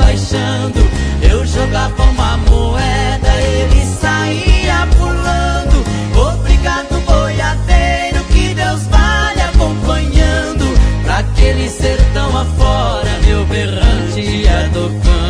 baixando. Eu jogava uma moeda, ele saía pulando. Obrigado, boiadeiro, que Deus vai lhe acompanhando. Pra aquele sertão afora, meu berrante ia tocando.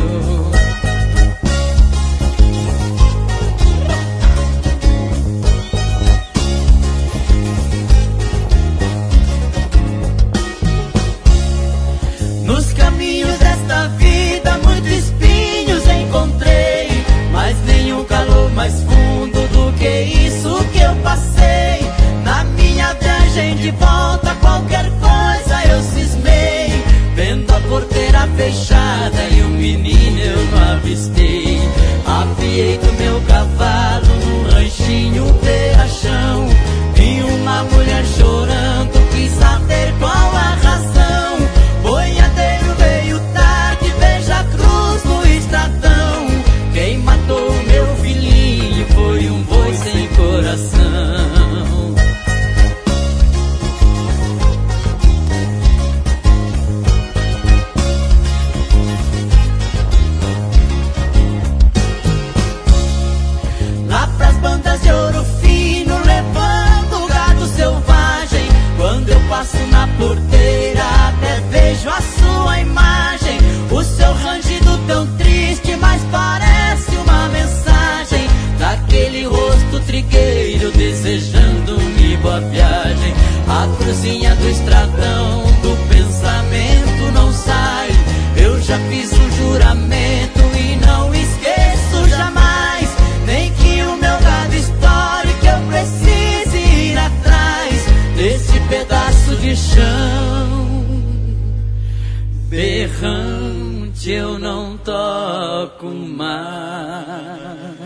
Nos caminhos desta vida muitos espinhos encontrei, mas nenhum calor mais fundo do que isso que eu passei. Na minha viagem de volta qualquer coisa eu cismei, vendo a porteira fechada e um menino eu não avistei. Apiei do meu cavalo num ranchinho pé-a-chão, vi uma mulher chorando, quis saber qual a razão. Boiadeiro veio tarde, veja a cruz no estradão. Quem matou meu filhinho foi um boi sem coração. Lá pras bandas de Ouro Fino, levando gado selvagem, quando eu passo na porteira até vejo a sua imagem. O seu rangido tão triste, mas parece uma mensagem daquele rosto trigueiro desejando-me boa viagem. A cruzinha do estradão do pensamento não sai. Eu já fiz um juramento e não esqueço jamais, nem que o meu gado estoure, que eu precise ir atrás desse pedaço de chão. Berrante eu não toco mais.